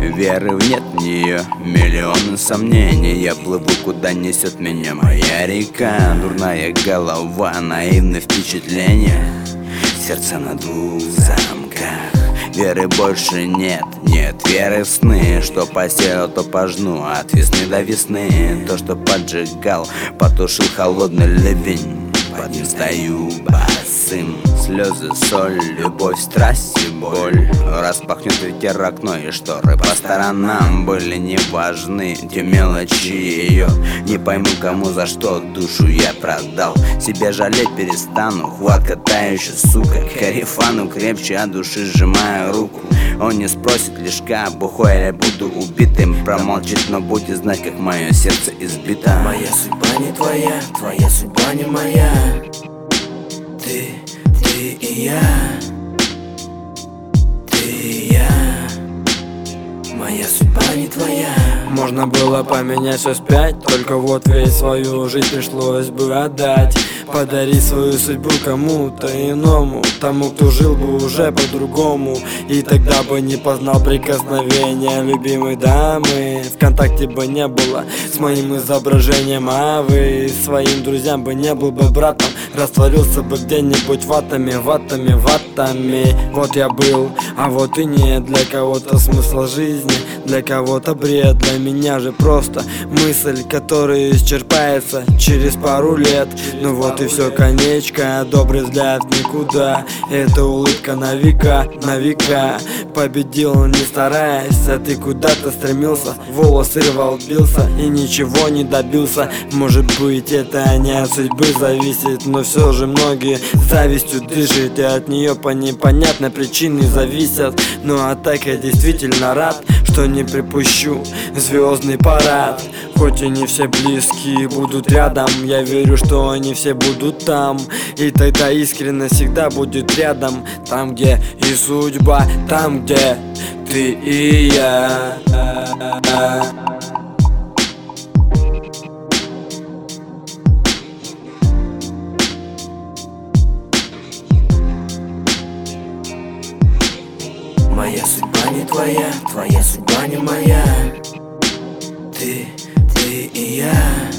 веры нет в нее, миллионы сомнений. Я плыву, куда несет меня моя река. Дурная голова, наивные впечатления, сердце на двух замках. Веры больше нет, нет веры в сны. Что посеял, то пожну, от весны до весны. То, что поджигал, потушил холодный ливень. Под ним стою босым. Слезы, соль, любовь, страсть и боль. Распахнет ветер окно, и шторы по сторонам были не важны те мелочи ее. Не пойму, кому за что душу я продал. Себя жалеть перестану, хватка тающая, сука. Карифану крепче от души сжимаю руку. Он не спросит лишь как, бухой или буду убитым. Промолчит, но будет знать, как мое сердце избито. Моя судьба не твоя, твоя судьба не моя. Ты и я, ты и я. Моя судьба не твоя. Можно было поменять все вспять, только вот весь свою жизнь пришлось бы отдать. Подарить свою судьбу кому-то иному, тому, кто жил бы уже по-другому. И тогда бы не познал прикосновения любимой дамы. ВКонтакте бы не было с моим изображением, а вы своим друзьям бы не был бы братом. Растворился бы где-нибудь ватами. Вот я был, а вот и нет. Для кого-то смысл жизни, для кого-то бред. Для меня же просто мысль, которая исчерпается через пару лет. Ну вот и все, конечка, добрый взгляд никуда. Это улыбка на века, на века. Победил, не стараясь, а ты куда-то стремился. Волосы рвал, бился и ничего не добился. Может быть, это не от судьбы зависит, но все же многие завистью дышат, и от нее по непонятной причине зависят. Ну а так я действительно рад, что не припущу звездный парад. Хоть и не все близкие будут рядом, я верю, что они все будут там. И тогда искренность всегда будет рядом. Там, где и судьба, там, где ты и я. Моя судьба не твоя, твоя судьба не моя. Ты и я.